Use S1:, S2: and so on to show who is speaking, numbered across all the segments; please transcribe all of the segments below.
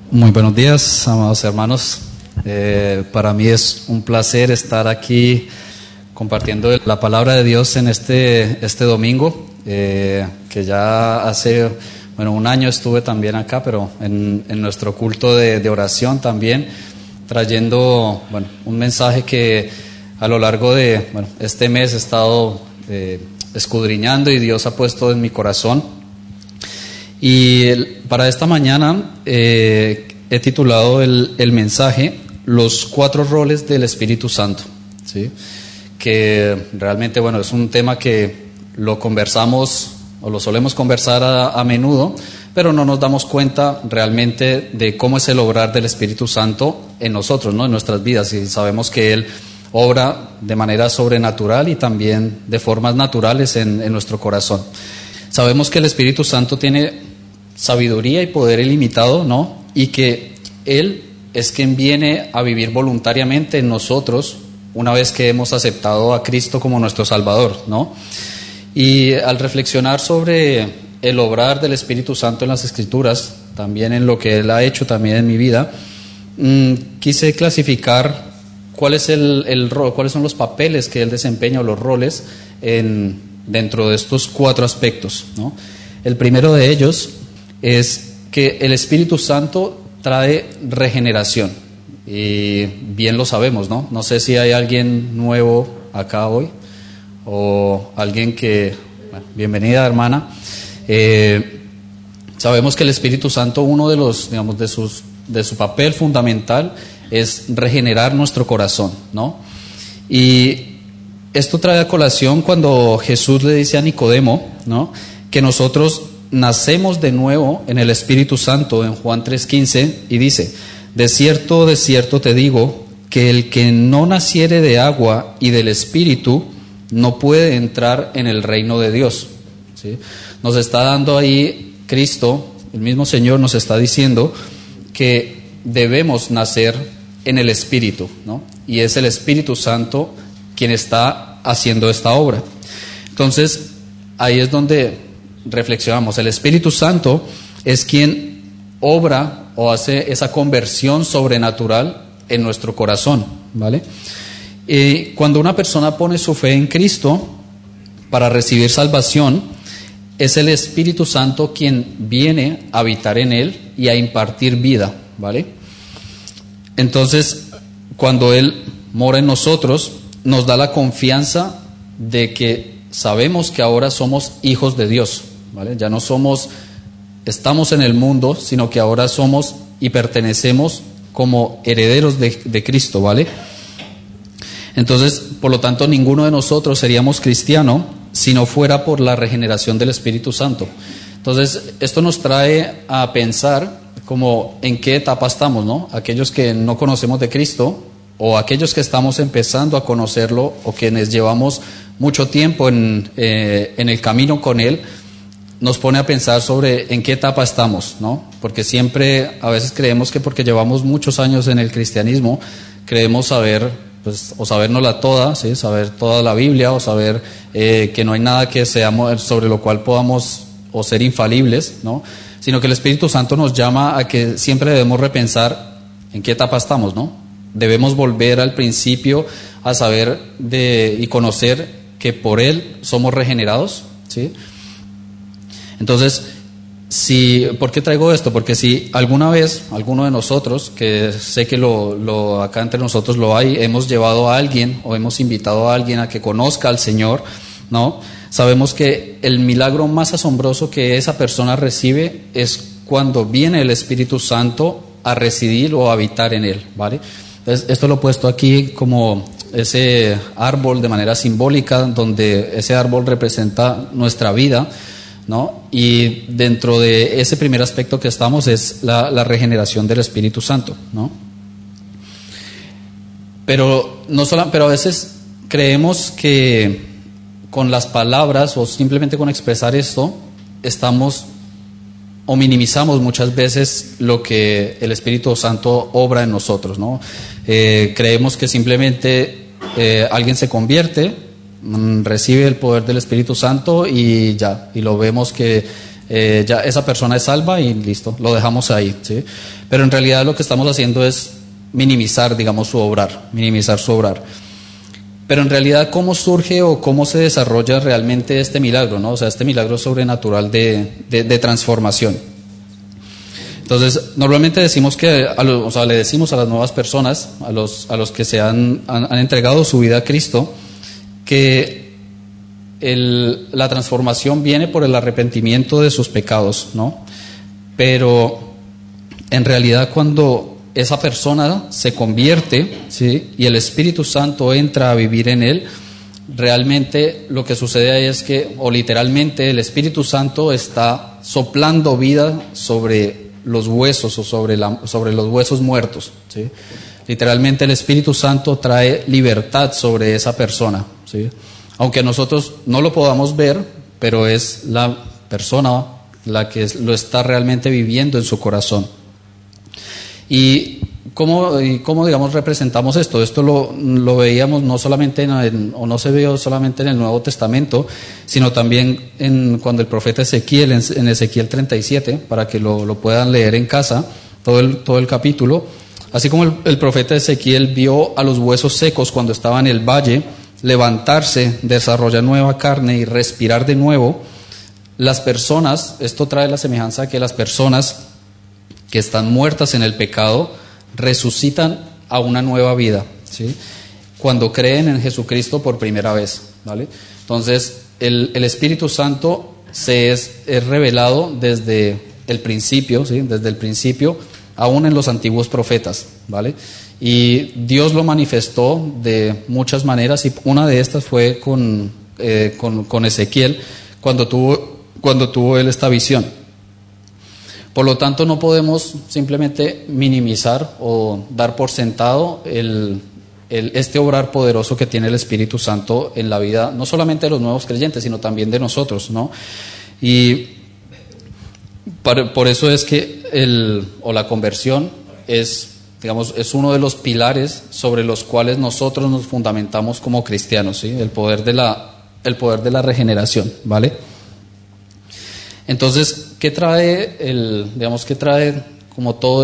S1: Muy buenos días, amados hermanos. Para mí es un placer estar aquí compartiendo la palabra de Dios en este domingo, que ya hace un año estuve también acá, pero en nuestro culto de oración también, trayendo un mensaje que a lo largo de este mes he estado escudriñando y Dios ha puesto en mi corazón. Y para esta mañana he titulado el mensaje Los 4 roles del Espíritu Santo, ¿sí? Que realmente es un tema que lo conversamos o lo solemos conversar a menudo, pero no nos damos cuenta realmente de cómo es el obrar del Espíritu Santo en nosotros, ¿no? En nuestras vidas, y sabemos que Él obra de manera sobrenatural y también de formas naturales en nuestro corazón. Sabemos que el Espíritu Santo tiene sabiduría y poder ilimitado, ¿no? Y que Él es quien viene a vivir voluntariamente en nosotros una vez que hemos aceptado a Cristo como nuestro Salvador, ¿no? Y al reflexionar sobre el obrar del Espíritu Santo en las Escrituras, también en lo que Él ha hecho también en mi vida, quise clasificar cuál es el rol, cuáles son los papeles que Él desempeña o los roles dentro de estos 4 aspectos, ¿no? El primero de ellos es que el Espíritu Santo trae regeneración, y bien lo sabemos, ¿no? No sé si hay alguien nuevo acá hoy o alguien que, bienvenida hermana. Sabemos que el Espíritu Santo, uno de los, de su papel fundamental es regenerar nuestro corazón, ¿no? Y esto trae a colación cuando Jesús le dice a Nicodemo, ¿no?, que nosotros nacemos de nuevo en el Espíritu Santo en Juan 3:15, y dice: de cierto te digo, que el que no naciere de agua y del Espíritu no puede entrar en el reino de Dios, ¿sí? Nos está dando ahí Cristo, el mismo Señor nos está diciendo que debemos nacer en el Espíritu, ¿no? Y es el Espíritu Santo quien está haciendo esta obra. Entonces, ahí es donde reflexionamos. El Espíritu Santo es quien obra o hace esa conversión sobrenatural en nuestro corazón, ¿vale? Y cuando una persona pone su fe en Cristo para recibir salvación, es el Espíritu Santo quien viene a habitar en él y a impartir vida, ¿vale? Entonces, cuando Él mora en nosotros, nos da la confianza de que sabemos que ahora somos hijos de Dios, ¿vale? Ya no estamos en el mundo, sino que ahora somos y pertenecemos como herederos de Cristo, ¿vale? Entonces, por lo tanto, ninguno de nosotros seríamos cristiano si no fuera por la regeneración del Espíritu Santo. Entonces, esto nos trae a pensar como en qué etapa estamos, ¿no? Aquellos que no conocemos de Cristo, o aquellos que estamos empezando a conocerlo, o quienes llevamos mucho tiempo en el camino con Él, nos pone a pensar sobre en qué etapa estamos, ¿no? Porque siempre, a veces creemos que porque llevamos muchos años en el cristianismo, creemos saber, o sabérnosla toda, ¿sí? Saber toda la Biblia, o saber que no hay nada que seamos, sobre lo cual podamos o ser infalibles, ¿no? Sino que el Espíritu Santo nos llama a que siempre debemos repensar en qué etapa estamos, ¿no? Debemos volver al principio a saber y conocer que por Él somos regenerados, ¿sí? Entonces, ¿por qué traigo esto? Porque si alguna vez alguno de nosotros, que sé que acá entre nosotros lo hay, hemos llevado a alguien o hemos invitado a alguien a que conozca al Señor, ¿no? Sabemos que el milagro más asombroso que esa persona recibe es cuando viene el Espíritu Santo a residir o a habitar en él, ¿vale? Entonces, esto lo he puesto aquí como ese árbol de manera simbólica, donde ese árbol representa nuestra vida, ¿no? Y dentro de ese primer aspecto que estamos es la regeneración del Espíritu Santo, ¿no? Pero a veces creemos que con las palabras o simplemente con expresar esto estamos o minimizamos muchas veces lo que el Espíritu Santo obra en nosotros, ¿no? Creemos que simplemente alguien se convierte, recibe el poder del Espíritu Santo y ya, y lo vemos que ya esa persona es salva y listo, lo dejamos ahí, ¿sí? Pero en realidad lo que estamos haciendo es minimizar, digamos, su obrar. Pero en realidad, ¿cómo surge o cómo se desarrolla realmente este milagro, ¿no? O sea, este milagro sobrenatural de transformación. Entonces, normalmente decimos que, le decimos a las nuevas personas, a los que se han entregado su vida a Cristo, que la transformación viene por el arrepentimiento de sus pecados, ¿no? Pero en realidad, cuando esa persona se convierte, ¿sí?, y el Espíritu Santo entra a vivir en él, realmente lo que sucede ahí es que, o literalmente, el Espíritu Santo está soplando vida sobre los huesos o sobre los huesos muertos, ¿sí? Literalmente el Espíritu Santo trae libertad sobre esa persona, ¿sí? Aunque nosotros no lo podamos ver, pero es la persona la que lo está realmente viviendo en su corazón. ¿Y cómo digamos, representamos esto? Esto lo veíamos no solamente o no se vio solamente en el Nuevo Testamento, sino también cuando el profeta Ezequiel, en Ezequiel 37, para que lo puedan leer en casa, todo el capítulo. Así como el profeta Ezequiel vio a los huesos secos cuando estaba en el valle levantarse, desarrollar nueva carne y respirar de nuevo, las personas, esto trae la semejanza que las personas que están muertas en el pecado resucitan a una nueva vida, ¿sí?, cuando creen en Jesucristo por primera vez, ¿vale? Entonces, el Espíritu Santo es revelado desde el principio, ¿sí?, desde el principio, aún en los antiguos profetas, ¿vale? Y Dios lo manifestó de muchas maneras, y una de estas fue con Ezequiel, cuando tuvo él esta visión. Por lo tanto, no podemos simplemente minimizar o dar por sentado este obrar poderoso que tiene el Espíritu Santo en la vida, no solamente de los nuevos creyentes, sino también de nosotros, ¿no? Y por eso es que la conversión es uno de los pilares sobre los cuales nosotros nos fundamentamos como cristianos, ¿sí? El poder de la regeneración, ¿vale? Entonces, ¿qué trae como todo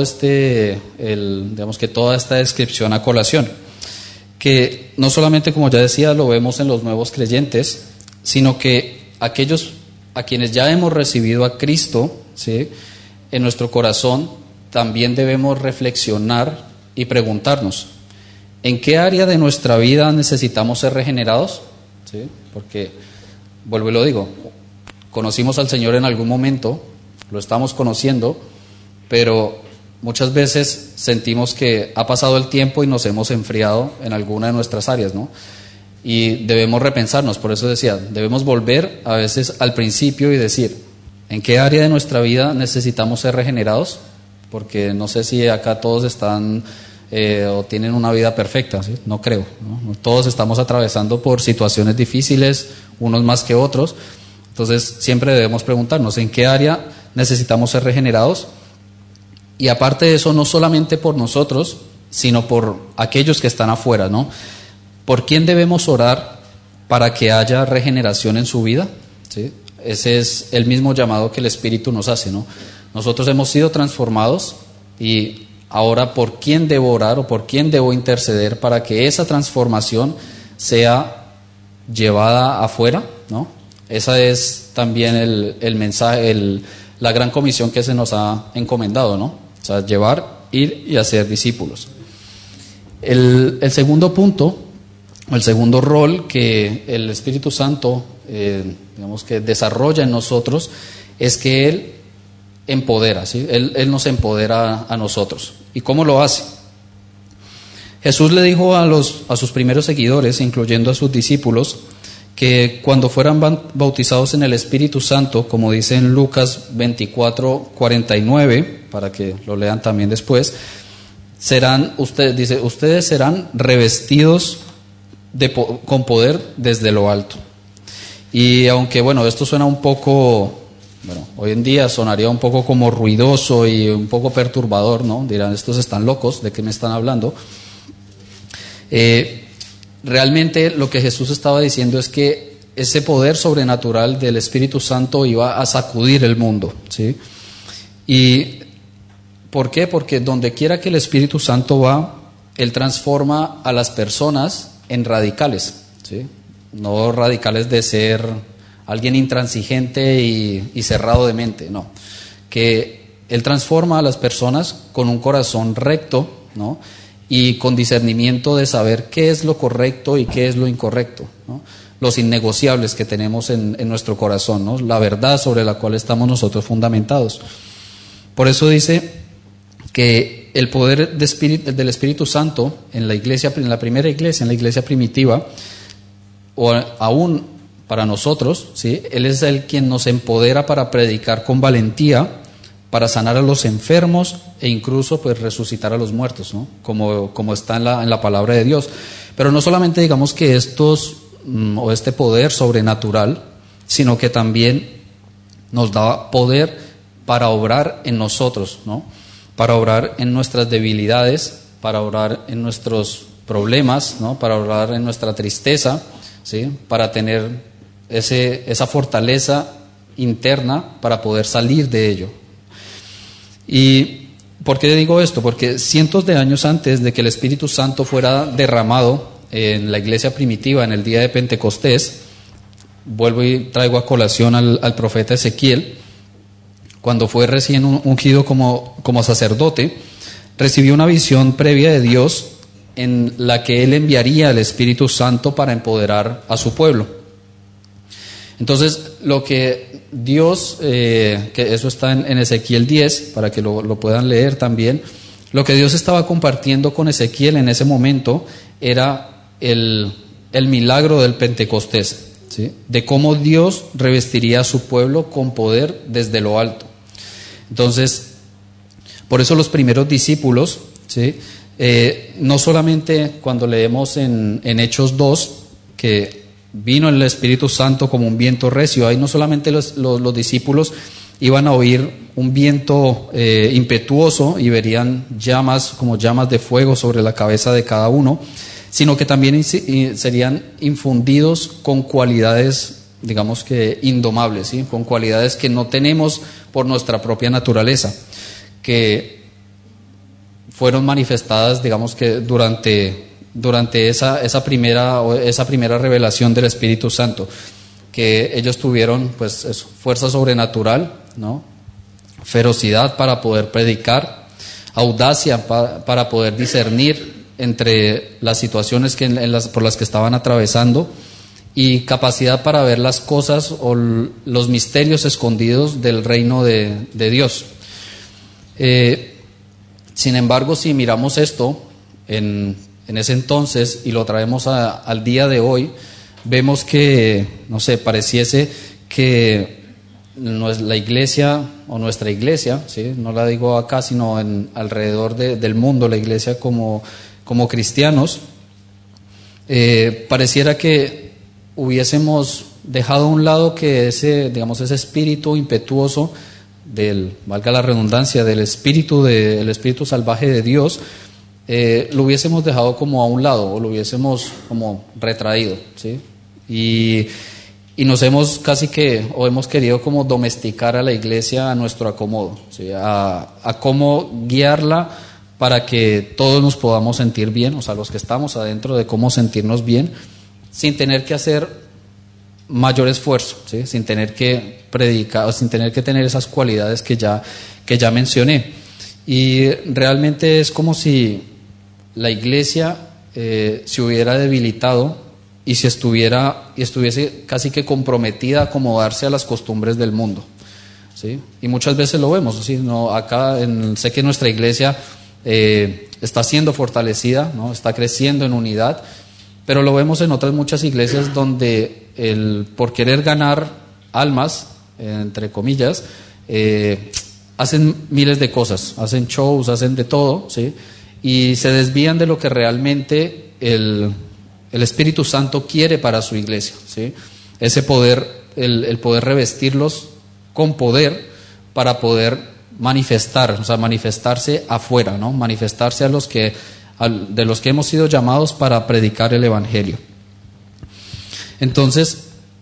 S1: toda esta descripción a colación? Que no solamente, como ya decía, lo vemos en los nuevos creyentes, sino que aquellos a quienes ya hemos recibido a Cristo, ¿sí?, en nuestro corazón, también debemos reflexionar y preguntarnos, ¿en qué área de nuestra vida necesitamos ser regenerados? ¿Sí? Porque, vuelvo y lo digo, conocimos al Señor en algún momento, lo estamos conociendo, pero muchas veces sentimos que ha pasado el tiempo y nos hemos enfriado en alguna de nuestras áreas, ¿no? Y debemos repensarnos, por eso decía, debemos volver a veces al principio y decir, ¿en qué área de nuestra vida necesitamos ser regenerados? Porque no sé si acá todos están o tienen una vida perfecta, ¿sí? No creo, ¿no? Todos estamos atravesando por situaciones difíciles, unos más que otros. Entonces siempre debemos preguntarnos en qué área necesitamos ser regenerados, y aparte de eso, no solamente por nosotros, sino por aquellos que están afuera, ¿no? ¿Por quién debemos orar para que haya regeneración en su vida? ¿Sí? Ese es el mismo llamado que el Espíritu nos hace, ¿no? Nosotros hemos sido transformados, y ahora ¿por quién debo orar o por quién debo interceder para que esa transformación sea llevada afuera, ¿no? Esa es también el mensaje, la gran comisión que se nos ha encomendado, ¿no? O sea, ir y hacer discípulos. El segundo punto, el segundo rol que el Espíritu Santo, que desarrolla en nosotros, es que Él empodera, ¿sí? Él nos empodera a nosotros. ¿Y cómo lo hace? Jesús le dijo a sus primeros seguidores, incluyendo a sus discípulos, que cuando fueran bautizados en el Espíritu Santo, como dice en Lucas 24:49, para que lo lean también después, ustedes serán revestidos con poder desde lo alto. Y aunque esto suena un poco, hoy en día sonaría un poco como ruidoso y un poco perturbador, ¿no? Dirán, estos están locos, ¿de qué me están hablando? Realmente lo que Jesús estaba diciendo es que ese poder sobrenatural del Espíritu Santo iba a sacudir el mundo, ¿sí? ¿Y por qué? Porque donde quiera que el Espíritu Santo va, Él transforma a las personas en radicales, ¿sí? No radicales de ser alguien intransigente y cerrado de mente, no. Que Él transforma a las personas con un corazón recto, ¿no? Y con discernimiento de saber qué es lo correcto y qué es lo incorrecto, ¿no? Los innegociables que tenemos en nuestro corazón, ¿no? La verdad sobre la cual estamos nosotros fundamentados. Por eso dice que el poder del Espíritu Santo en la iglesia, en la primera iglesia, en la iglesia primitiva, o aún para nosotros, ¿sí? Él es el quien nos empodera para predicar con valentía, para sanar a los enfermos e incluso pues resucitar a los muertos, ¿no? Como está en la palabra de Dios. Pero no solamente digamos que este poder sobrenatural, sino que también nos da poder para obrar en nosotros, ¿no? Para obrar en nuestras debilidades, para obrar en nuestros problemas, ¿no? Para obrar en nuestra tristeza, ¿sí? Para tener esa fortaleza interna para poder salir de ello. ¿Y por qué digo esto? Porque cientos de años antes de que el Espíritu Santo fuera derramado en la iglesia primitiva en el día de Pentecostés, vuelvo y traigo a colación al profeta Ezequiel, cuando fue recién ungido como sacerdote, recibió una visión previa de Dios en la que él enviaría el Espíritu Santo para empoderar a su pueblo. Entonces, lo que Dios, que eso está en Ezequiel 10, para que lo puedan leer también, lo que Dios estaba compartiendo con Ezequiel en ese momento era el milagro del Pentecostés, ¿sí? De cómo Dios revestiría a su pueblo con poder desde lo alto. Entonces, por eso los primeros discípulos, ¿sí? No solamente cuando leemos en Hechos 2, que vino el Espíritu Santo como un viento recio, ahí no solamente los discípulos iban a oír un viento impetuoso y verían llamas como llamas de fuego sobre la cabeza de cada uno, sino que también serían infundidos con cualidades, digamos que indomables, ¿sí? Con cualidades que no tenemos por nuestra propia naturaleza, que fueron manifestadas, digamos que durante esa primera revelación del Espíritu Santo, que ellos tuvieron pues eso, fuerza sobrenatural, ¿no? Ferocidad para poder predicar, audacia para poder discernir entre las situaciones por las que estaban atravesando, y capacidad para ver las cosas o los misterios escondidos del reino de Dios. Sin embargo, si miramos esto en ese entonces y lo traemos al día de hoy, vemos que, no sé, pareciese que la iglesia o nuestra iglesia, ¿sí? No la digo acá, sino alrededor del mundo, la iglesia como cristianos, pareciera que hubiésemos dejado a un lado que ese espíritu impetuoso valga la redundancia, del espíritu salvaje de Dios, lo hubiésemos dejado como a un lado, o lo hubiésemos como retraído, ¿sí? Y nos hemos hemos querido como domesticar a la iglesia a nuestro acomodo, ¿sí? A cómo guiarla para que todos nos podamos sentir bien, o sea, los que estamos adentro, de cómo sentirnos bien, sin tener que hacer mayor esfuerzo, ¿sí? Sin tener que predicar, sin tener que tener esas cualidades que ya mencioné. Y realmente es como si la iglesia se hubiera debilitado y estuviese casi que comprometida a acomodarse a las costumbres del mundo, ¿sí? Y muchas veces lo vemos, ¿sí? Sé que nuestra iglesia está siendo fortalecida, ¿no? Está creciendo en unidad, pero lo vemos en otras muchas iglesias donde por querer ganar almas, entre comillas, hacen miles de cosas, hacen shows, hacen de todo, ¿sí? Y se desvían de lo que realmente el Espíritu Santo quiere para su iglesia, ¿sí? Ese poder, el poder revestirlos con poder para poder manifestarse afuera, ¿no? Manifestarse de los que hemos sido llamados para predicar el Evangelio. Entonces,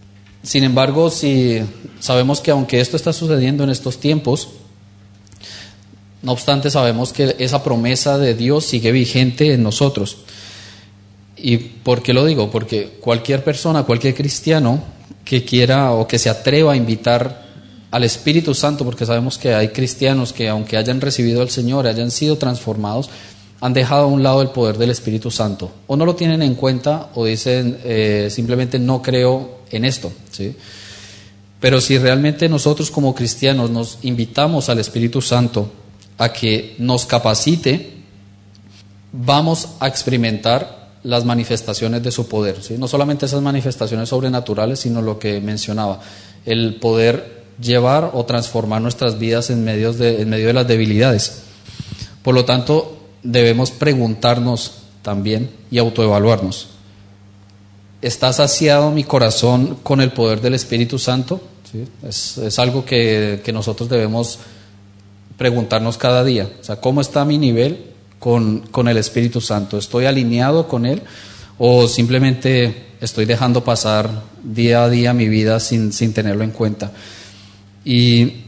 S1: Sin embargo, si sabemos que aunque esto está sucediendo en estos tiempos, no obstante sabemos que esa promesa de Dios sigue vigente en nosotros. ¿Y por qué lo digo? Porque cualquier persona, cualquier cristiano que quiera o que se atreva a invitar al Espíritu Santo, porque sabemos que hay cristianos que aunque hayan recibido al Señor, hayan sido transformados, han dejado a un lado el poder del Espíritu Santo, o no lo tienen en cuenta, o dicen simplemente no creo en esto, ¿sí? Pero si realmente nosotros como cristianos nos invitamos al Espíritu Santo a que nos capacite, vamos a experimentar las manifestaciones de su poder, ¿sí? No solamente esas manifestaciones sobrenaturales, sino lo que mencionaba, el poder llevar o transformar nuestras vidas en medio de las debilidades. Por lo tanto, debemos preguntarnos también y autoevaluarnos: ¿está saciado mi corazón con el poder del Espíritu Santo? ¿Sí? Es algo que nosotros debemos preguntarnos cada día. O sea, ¿cómo está mi nivel con el Espíritu Santo? ¿Estoy alineado con Él o simplemente estoy dejando pasar día a día mi vida sin tenerlo en cuenta? Y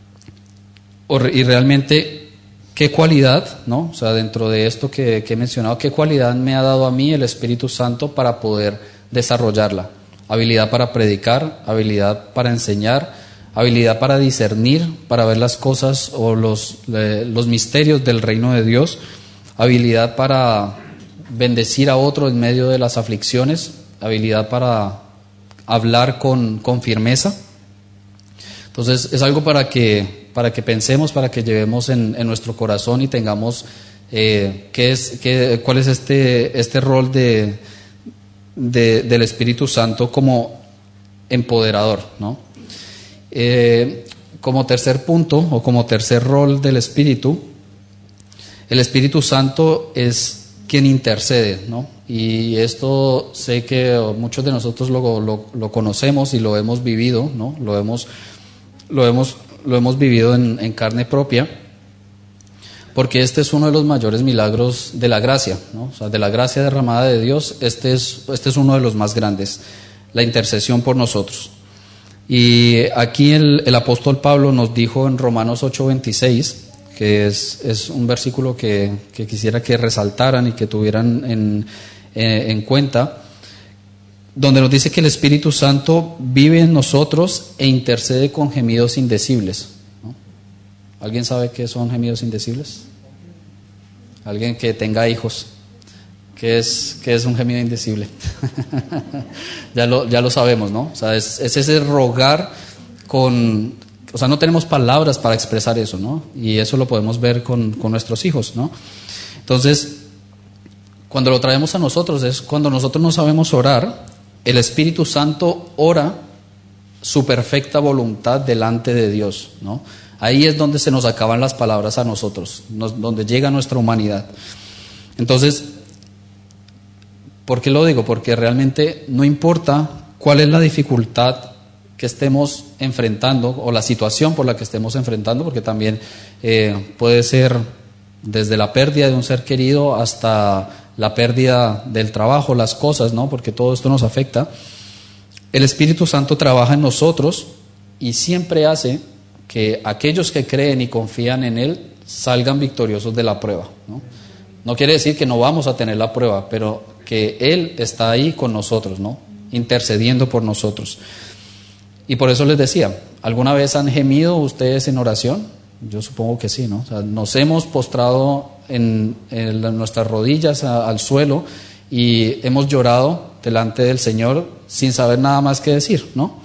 S1: realmente, ¿qué cualidad, ¿no? O sea, dentro de esto que he mencionado, ¿qué cualidad me ha dado a mí el Espíritu Santo para poder desarrollarla? Habilidad para predicar, habilidad para enseñar, habilidad para discernir, para ver las cosas o los misterios del reino de Dios, habilidad para bendecir a otro en medio de las aflicciones, habilidad para hablar con firmeza. Entonces es algo para que pensemos, para que llevemos en nuestro corazón y tengamos cuál es este rol del Espíritu Santo como empoderador, ¿no? Como tercer punto o como tercer rol del Espíritu, el Espíritu Santo es quien intercede, ¿no? Y esto sé que muchos de nosotros lo conocemos y lo hemos vivido, ¿no? Lo hemos vivido en carne propia, porque este es uno de los mayores milagros de la gracia, ¿no? O sea, de la gracia derramada de Dios, este es uno de los más grandes, la intercesión por nosotros. Y aquí el apóstol Pablo nos dijo en Romanos 8:26, que es un versículo que quisiera que resaltaran y que tuvieran en cuenta, donde nos dice que el Espíritu Santo vive en nosotros e intercede con gemidos indecibles, ¿no? ¿Alguien sabe qué son gemidos indecibles? Alguien que tenga hijos. ¿Qué es un gemido indecible? ya lo sabemos, ¿no? O sea, es ese rogar o sea, no tenemos palabras para expresar eso, ¿no? Y eso lo podemos ver con nuestros hijos, ¿no? Entonces, cuando lo traemos a nosotros, es cuando nosotros no sabemos orar, el Espíritu Santo ora su perfecta voluntad delante de Dios, ¿no? Ahí es donde se nos acaban las palabras a nosotros, donde llega nuestra humanidad. Entonces, ¿por qué lo digo? Porque realmente no importa cuál es la dificultad que estemos enfrentando o la situación por la que estemos enfrentando, porque también puede ser desde la pérdida de un ser querido hasta la pérdida del trabajo, las cosas, ¿no? Porque todo esto nos afecta. El Espíritu Santo trabaja en nosotros y siempre hace que aquellos que creen y confían en Él salgan victoriosos de la prueba, ¿no? No quiere decir que no vamos a tener la prueba, pero que Él está ahí con nosotros, ¿no? Intercediendo por nosotros. Y por eso les decía, ¿alguna vez han gemido ustedes en oración? Yo supongo que sí, ¿no? O sea, nos hemos postrado en nuestras rodillas al suelo y hemos llorado delante del Señor sin saber nada más que decir, ¿no?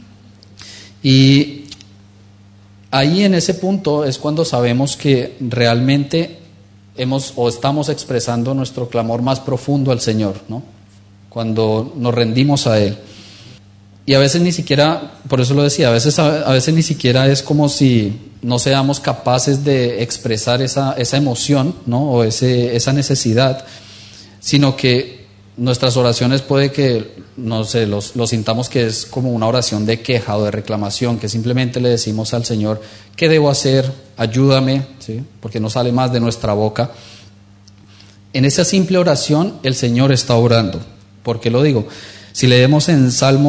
S1: Y ahí en ese punto es cuando sabemos que realmente estamos expresando nuestro clamor más profundo al Señor, ¿no? Cuando nos rendimos a Él. Y a veces ni siquiera, por eso lo decía, a veces ni siquiera es como si no seamos capaces de expresar esa emoción, ¿no? O esa necesidad, sino que nuestras oraciones puede que, no sé, lo sintamos que es como una oración de queja o de reclamación, que simplemente le decimos al Señor, ¿qué debo hacer? Ayúdame, ¿sí? Porque no sale más de nuestra boca. En esa simple oración el Señor está orando. ¿Por qué lo digo? Si leemos en Salmos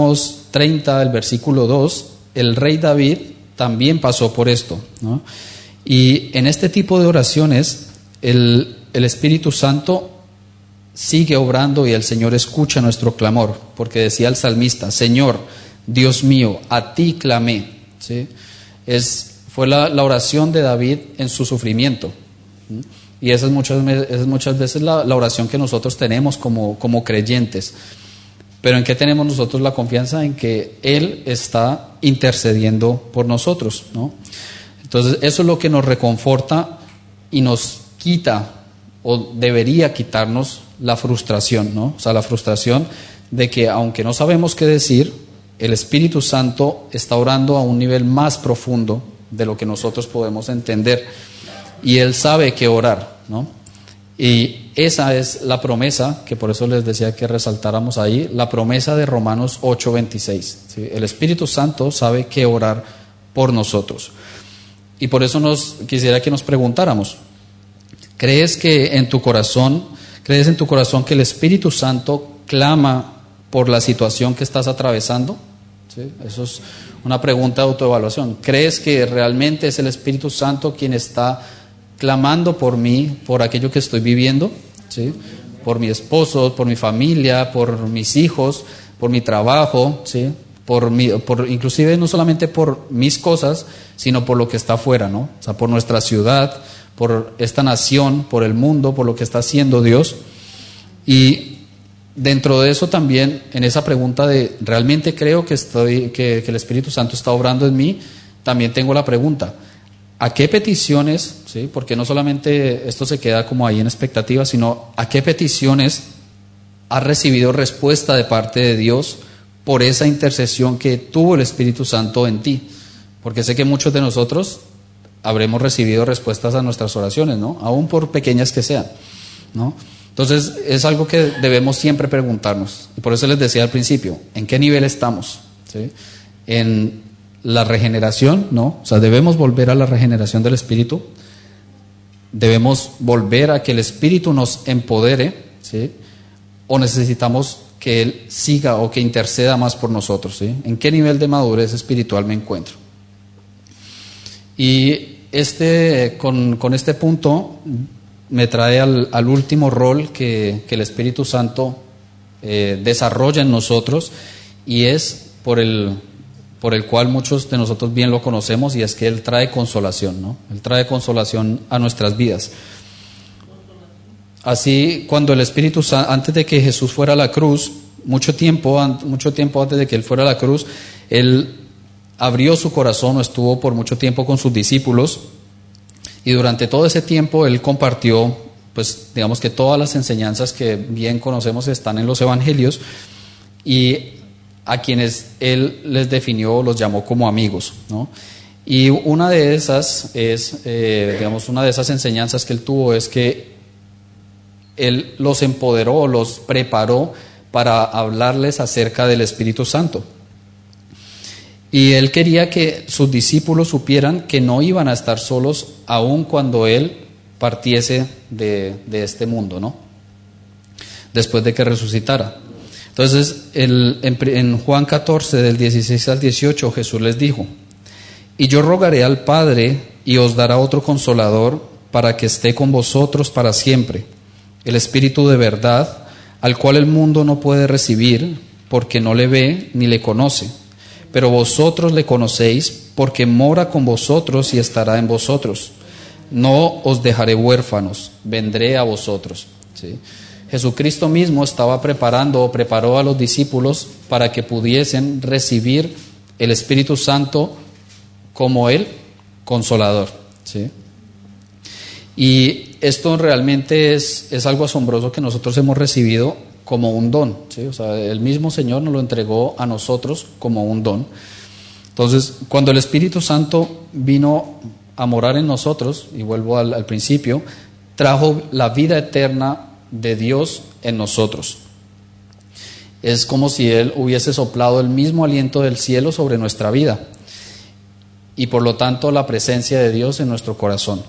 S1: 30, el versículo 2, el rey David también pasó por esto, ¿no? Y en este tipo de oraciones, el Espíritu Santo sigue obrando y el Señor escucha nuestro clamor, porque decía el salmista: Señor, Dios mío, a ti clamé, ¿sí? Fue la oración de David en su sufrimiento, ¿sí? Y esa es muchas veces la oración que nosotros tenemos como creyentes. Pero ¿en qué tenemos nosotros la confianza? En que Él está intercediendo por nosotros, ¿no? Entonces eso es lo que nos reconforta y nos quita, o debería quitarnos, la frustración, ¿no? O sea, la frustración de que aunque no sabemos qué decir, el Espíritu Santo está orando a un nivel más profundo de lo que nosotros podemos entender, y Él sabe qué orar, ¿no? Y esa es la promesa, que por eso les decía que resaltáramos ahí, la promesa de Romanos 8:26, ¿sí? El Espíritu Santo sabe qué orar por nosotros. Y por eso quisiera que nos preguntáramos: ¿crees en tu corazón que el Espíritu Santo clama por la situación que estás atravesando? ¿Sí? Eso es una pregunta de autoevaluación. ¿Crees que realmente es el Espíritu Santo quien está clamando por mí, por aquello que estoy viviendo? ¿Sí? Por mi esposo, por mi familia, por mis hijos, por mi trabajo, ¿sí? Inclusive no solamente por mis cosas, sino por lo que está afuera, ¿no? O sea, por nuestra ciudad, por esta nación, por el mundo, por lo que está haciendo Dios. Y dentro de eso también, en esa pregunta de ¿realmente creo que el Espíritu Santo está obrando en mí? También tengo la pregunta: ¿a qué peticiones, sí? Porque no solamente esto se queda como ahí en expectativa, sino ¿a qué peticiones has recibido respuesta de parte de Dios por esa intercesión que tuvo el Espíritu Santo en ti? Porque sé que muchos de nosotros habremos recibido respuestas a nuestras oraciones, ¿no? Aún por pequeñas que sean, ¿no? Entonces es algo que debemos siempre preguntarnos, y por eso les decía al principio: ¿en qué nivel estamos? ¿Sí? En la regeneración, ¿no? O sea, debemos volver a la regeneración del Espíritu, debemos volver a que el Espíritu nos empodere, ¿sí? O necesitamos que Él siga o que interceda más por nosotros, ¿sí? ¿En qué nivel de madurez espiritual me encuentro? Y con este punto me trae al último rol que el Espíritu Santo desarrolla en nosotros, y es por el cual muchos de nosotros bien lo conocemos, y es que Él trae consolación, ¿no? Él trae consolación a nuestras vidas. Así, cuando el Espíritu Santo, antes de que Jesús fuera a la cruz, mucho tiempo antes de que Él fuera a la cruz, Él abrió su corazón, o estuvo por mucho tiempo con sus discípulos, y durante todo ese tiempo Él compartió, pues digamos que todas las enseñanzas que bien conocemos están en los evangelios, y a quienes Él les definió, los llamó como amigos, ¿no? Y una de esas una de esas enseñanzas que Él tuvo es que Él los empoderó, los preparó para hablarles acerca del Espíritu Santo. Y Él quería que sus discípulos supieran que no iban a estar solos aun cuando Él partiese de este mundo, ¿no? Después de que resucitara. Entonces, en Juan 14, del 16 al 18, Jesús les dijo: y yo rogaré al Padre, y os dará otro Consolador, para que esté con vosotros para siempre, el Espíritu de verdad, al cual el mundo no puede recibir, porque no le ve ni le conoce, pero vosotros le conocéis, porque mora con vosotros y estará en vosotros. No os dejaré huérfanos, vendré a vosotros, ¿sí? Jesucristo mismo preparó a los discípulos para que pudiesen recibir el Espíritu Santo como el Consolador, ¿sí? Y esto realmente es algo asombroso que nosotros hemos recibido como un don, ¿sí? O sea, el mismo Señor nos lo entregó a nosotros como un don. Entonces, cuando el Espíritu Santo vino a morar en nosotros, y vuelvo al principio, trajo la vida eterna de Dios en nosotros. Es como si Él hubiese soplado el mismo aliento del cielo sobre nuestra vida, y por lo tanto la presencia de Dios en nuestro corazón.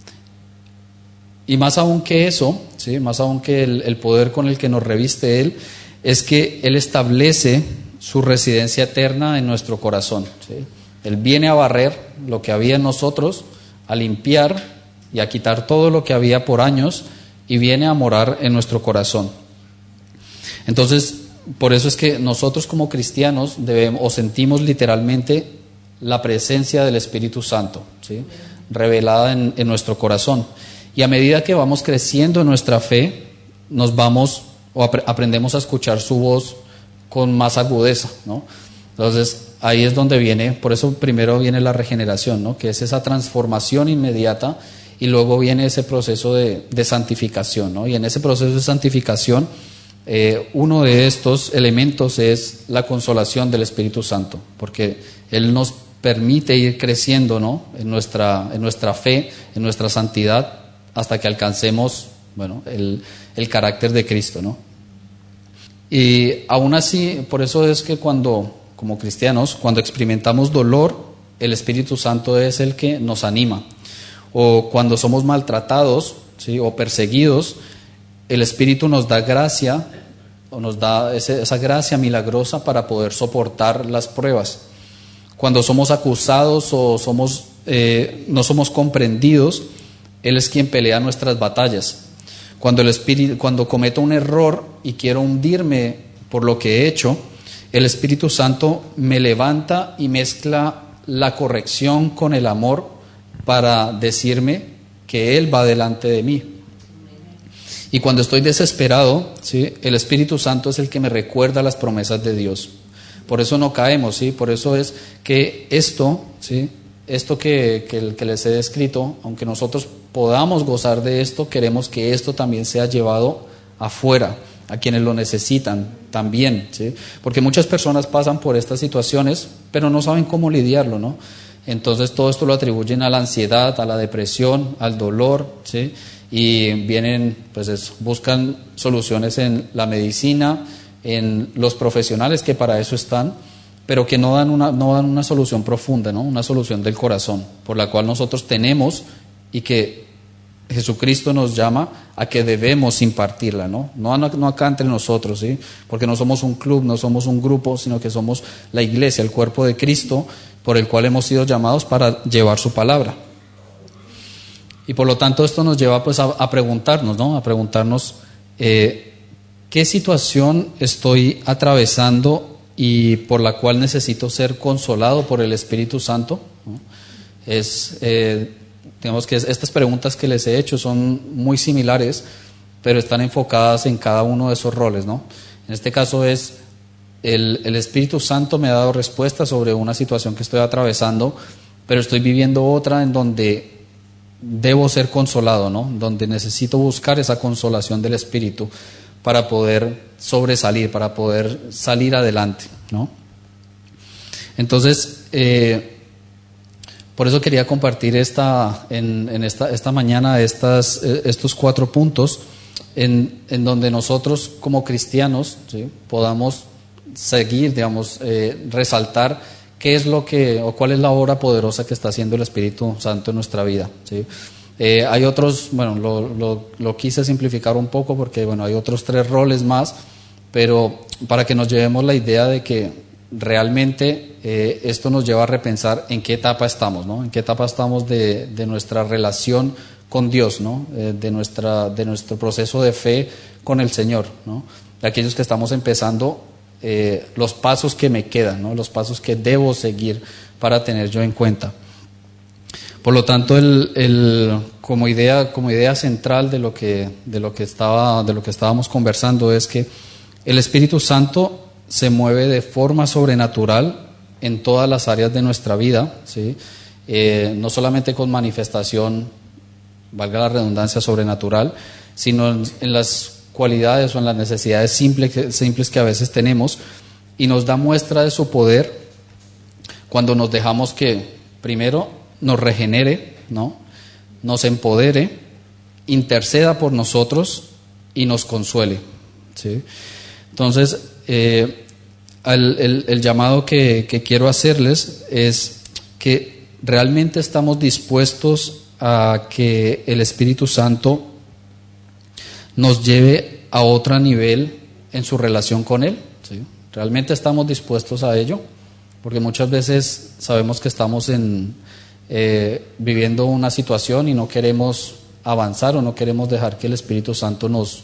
S1: Y más aún que eso, ¿sí? Más aún que el poder con el que nos reviste Él, es que Él establece su residencia eterna en nuestro corazón, ¿sí? Él viene a barrer lo que había en nosotros, a limpiar y a quitar todo lo que había por años y viene a morar en nuestro corazón. Entonces, por eso es que nosotros como cristianos debemos o sentimos literalmente la presencia del Espíritu Santo, ¿sí? Revelada en nuestro corazón. Y a medida que vamos creciendo en nuestra fe, nos vamos o aprendemos a escuchar su voz con más agudeza, ¿no? Entonces, ahí es donde viene, por eso primero viene la regeneración, ¿no? Que es esa transformación inmediata y luego viene ese proceso de santificación, ¿no? Y en ese proceso de santificación, uno de estos elementos es la consolación del Espíritu Santo, porque Él nos permite ir creciendo, ¿no? en nuestra fe, en nuestra santidad, hasta que alcancemos, bueno, el carácter de Cristo, ¿no? Y aún así, por eso es que como cristianos, cuando experimentamos dolor, el Espíritu Santo es el que nos anima. O cuando somos maltratados, ¿sí? O perseguidos, el Espíritu nos da gracia, o nos da esa gracia milagrosa para poder soportar las pruebas. Cuando somos acusados o no somos comprendidos, Él es quien pelea nuestras batallas. Cuando cometo un error y quiero hundirme por lo que he hecho, el Espíritu Santo me levanta y mezcla la corrección con el amor para decirme que Él va delante de mí. Y cuando estoy desesperado, ¿sí? El Espíritu Santo es el que me recuerda las promesas de Dios. Por eso no caemos, ¿sí? Por eso es que esto, ¿sí? Esto que les he descrito, aunque nosotros podamos gozar de esto, queremos que esto también sea llevado afuera, a quienes lo necesitan también, ¿sí? Porque muchas personas pasan por estas situaciones, pero no saben cómo lidiarlo, ¿no? Entonces todo esto lo atribuyen a la ansiedad, a la depresión, al dolor, ¿sí? Y vienen, pues buscan soluciones en la medicina, en los profesionales que para eso están, pero que no dan una solución profunda, ¿no? Una solución del corazón, por la cual nosotros tenemos y que Jesucristo nos llama a que debemos impartirla, ¿no? No acá entre nosotros, ¿sí? Porque no somos un club, no somos un grupo, sino que somos la iglesia, el cuerpo de Cristo, por el cual hemos sido llamados para llevar su palabra. Y por lo tanto esto nos lleva pues a preguntarnos, ¿no? A preguntarnos ¿qué situación estoy atravesando y por la cual necesito ser consolado por el Espíritu Santo? ¿No? Digamos que estas preguntas que les he hecho son muy similares, pero están enfocadas en cada uno de esos roles, ¿no? En este caso es el Espíritu Santo me ha dado respuesta sobre una situación que estoy atravesando, pero estoy viviendo otra en donde debo ser consolado, ¿no? Donde necesito buscar esa consolación del Espíritu para poder sobresalir, para poder salir adelante, ¿no? Entonces, por eso quería compartir esta mañana estos 4 puntos en donde nosotros como cristianos, ¿sí? Podamos seguir, digamos, resaltar qué es o cuál es la obra poderosa que está haciendo el Espíritu Santo en nuestra vida, ¿sí? Hay otros, bueno, lo quise simplificar un poco porque, bueno, hay otros 3 roles más, pero para que nos llevemos la idea de que realmente esto nos lleva a repensar en qué etapa estamos, ¿no? En qué etapa estamos de nuestra relación con Dios, ¿no? De nuestro proceso de fe con el Señor, ¿no? De aquellos que estamos empezando, los pasos que me quedan, ¿no? Los pasos que debo seguir para tener yo en cuenta. Por lo tanto, como idea central de lo que estábamos conversando es que el Espíritu Santo se mueve de forma sobrenatural en todas las áreas de nuestra vida, ¿sí? No solamente con manifestación, valga la redundancia, sobrenatural, sino en las cualidades o en las necesidades simples que a veces tenemos, y nos da muestra de su poder cuando nos dejamos que primero nos regenere, ¿no? Nos empodere, interceda por nosotros y nos consuele, ¿sí? Entonces, el llamado que quiero hacerles es que realmente estamos dispuestos a que el Espíritu Santo nos lleve a otro nivel en su relación con Él, ¿sí? ¿Realmente estamos dispuestos a ello? Porque muchas veces sabemos que estamos viviendo una situación y no queremos avanzar o no queremos dejar que el Espíritu Santo nos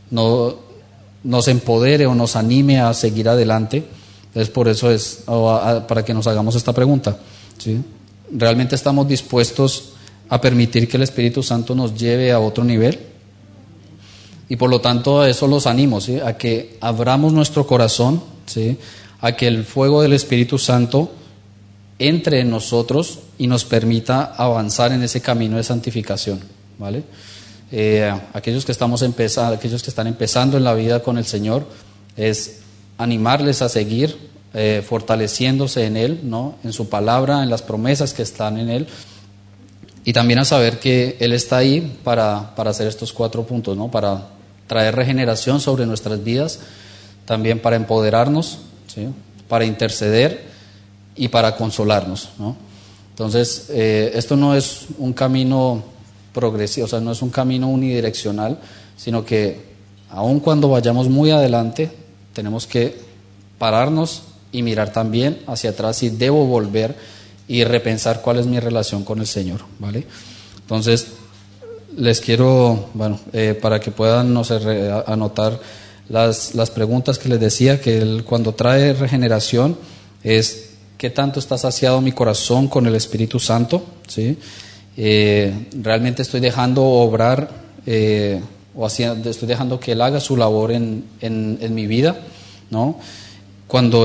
S1: empodere o nos anime a seguir adelante. Entonces, por eso es para que nos hagamos esta pregunta, ¿sí? ¿Realmente estamos dispuestos a permitir que el Espíritu Santo nos lleve a otro nivel? Y por lo tanto, a eso los animo, ¿sí? A que abramos nuestro corazón, ¿sí? A que el fuego del Espíritu Santo entre en nosotros y nos permita avanzar en ese camino de santificación, ¿vale? Aquellos que están empezando en la vida con el Señor, es animarles a seguir fortaleciéndose en Él, ¿no? En su palabra, en las promesas que están en Él, y también a saber que Él está ahí para hacer estos 4 puntos, ¿no? Para traer regeneración sobre nuestras vidas, también para empoderarnos, ¿sí? Para interceder y para consolarnos, ¿no? Entonces, esto no es un camino progresivo, o sea, no es un camino unidireccional, sino que aun cuando vayamos muy adelante, tenemos que pararnos y mirar también hacia atrás y debo volver y repensar cuál es mi relación con el Señor, ¿vale? Entonces, les quiero, para que puedan, no sé, anotar las preguntas que les decía, que Él, cuando trae regeneración, es ¿qué tanto está saciado mi corazón con el Espíritu Santo? ¿Sí? Realmente estoy dejando obrar estoy dejando que Él haga su labor en mi vida, ¿no? Cuando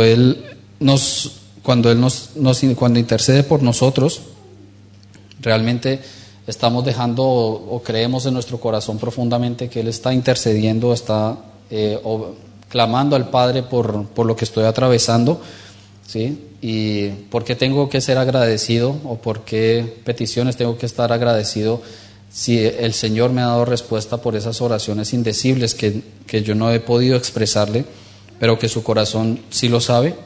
S1: intercede por nosotros, realmente estamos dejando o creemos en nuestro corazón profundamente que Él está intercediendo, está clamando al Padre por lo que estoy atravesando, ¿sí? Y por qué tengo que ser agradecido o por qué peticiones tengo que estar agradecido si el Señor me ha dado respuesta por esas oraciones indecibles que yo no he podido expresarle, pero que su corazón sí lo sabe.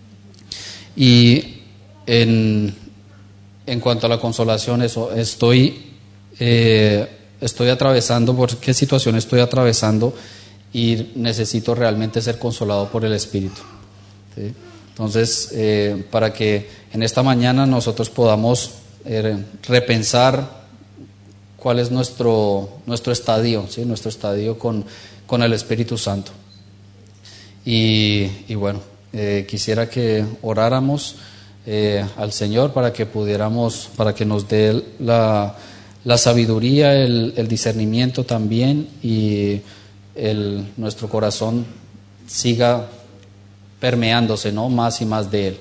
S1: Y en cuanto a la consolación, eso, estoy atravesando, por qué situación estoy atravesando y necesito realmente ser consolado por el Espíritu, ¿sí? Entonces, para que en esta mañana nosotros podamos repensar cuál es nuestro estadio, ¿sí? Nuestro estadio con el Espíritu Santo. Y bueno, quisiera que oráramos al Señor para que nos dé la sabiduría, el discernimiento también, y nuestro corazón siga permeándose, ¿no? Más y más de Él.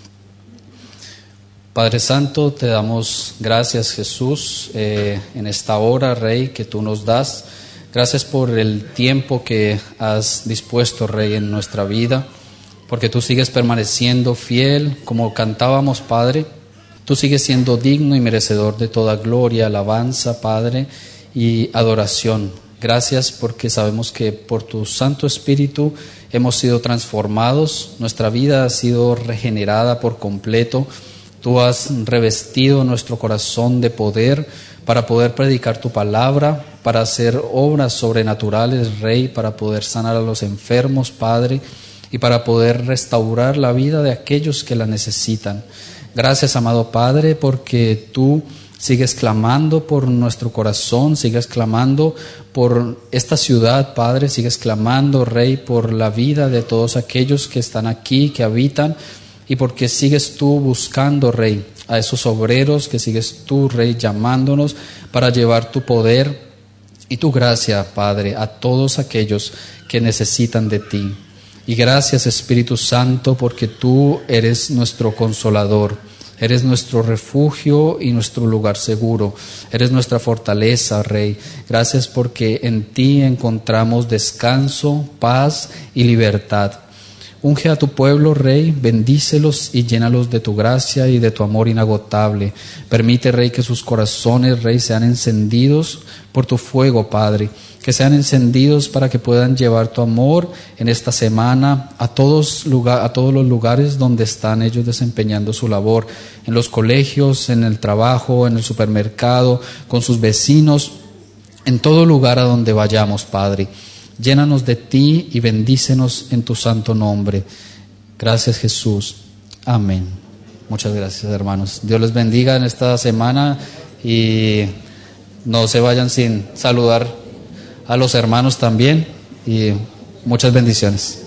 S1: Padre Santo, te damos gracias, Jesús, en esta hora, Rey, que tú nos das. Gracias por el tiempo que has dispuesto, Rey, en nuestra vida, porque tú sigues permaneciendo fiel, como cantábamos, Padre. Tú sigues siendo digno y merecedor de toda gloria, alabanza, Padre, y adoración. Gracias porque sabemos que por tu Santo Espíritu hemos sido transformados, nuestra vida ha sido regenerada por completo. Tú has revestido nuestro corazón de poder para poder predicar tu palabra, para hacer obras sobrenaturales, Rey, para poder sanar a los enfermos, Padre, y para poder restaurar la vida de aquellos que la necesitan. Gracias, amado Padre, porque tú sigues clamando por nuestro corazón, sigues clamando por esta ciudad, Padre, sigues clamando, Rey, por la vida de todos aquellos que están aquí, que habitan, y porque sigues tú buscando, Rey, a esos obreros, que sigues tú, Rey, llamándonos para llevar tu poder y tu gracia, Padre, a todos aquellos que necesitan de ti. Y gracias, Espíritu Santo, porque tú eres nuestro consolador. Eres nuestro refugio y nuestro lugar seguro. Eres nuestra fortaleza, Rey. Gracias porque en ti encontramos descanso, paz y libertad. Unge a tu pueblo, Rey, bendícelos y llénalos de tu gracia y de tu amor inagotable. Permite, Rey, que sus corazones, Rey, sean encendidos por tu fuego, Padre. Que sean encendidos para que puedan llevar tu amor en esta semana a todos los lugares donde están ellos desempeñando su labor, en los colegios, en el trabajo, en el supermercado, con sus vecinos, en todo lugar a donde vayamos, Padre. Llénanos de ti y bendícenos en tu santo nombre. Gracias, Jesús. Amén. Muchas gracias, hermanos. Dios les bendiga en esta semana y no se vayan sin saludar a los hermanos también y muchas bendiciones.